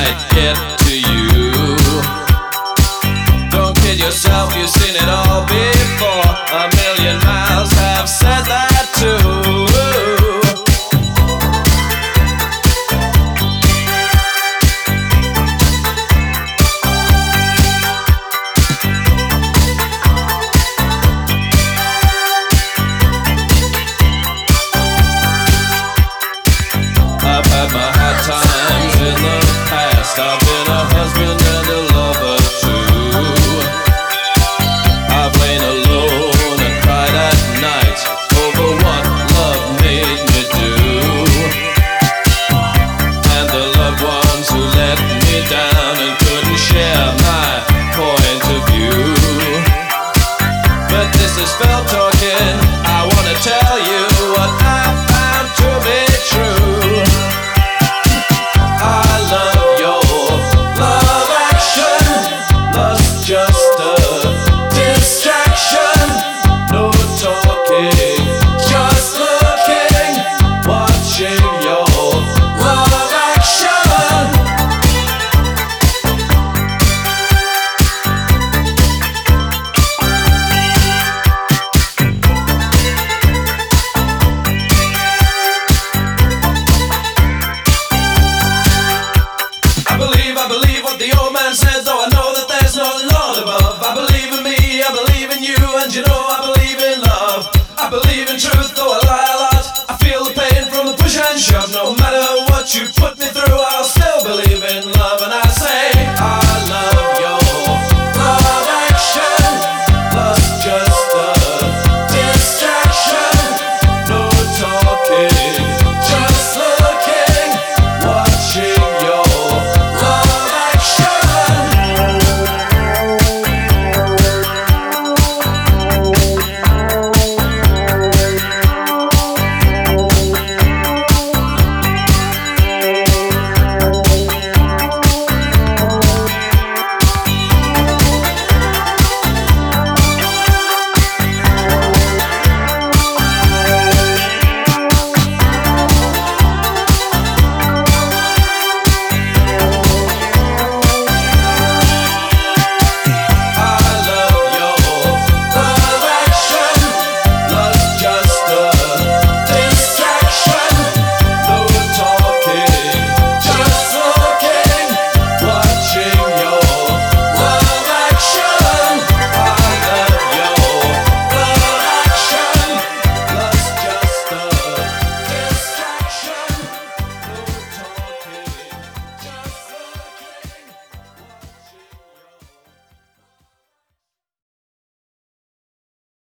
might get to you. Don't kid yourself, you've seen it all before. A million miles have said that too. I've had my hard times in the past. I've been a husband and a lover too. I've lain alone and cried at night over what love made me do, and the loved ones who let me down and couldn't share my point of view. But this is Phil talking. I wanna tell you what I found to be true. Just a distraction, no talking, just looking, watching your love action. I believe what the old man says, though I know that there's no Lord above. I believe in me, I believe in you, and you know I believe in love. I believe in truth, though I lie a lot. I feel the pain from the push and shove. No matter what you put me through,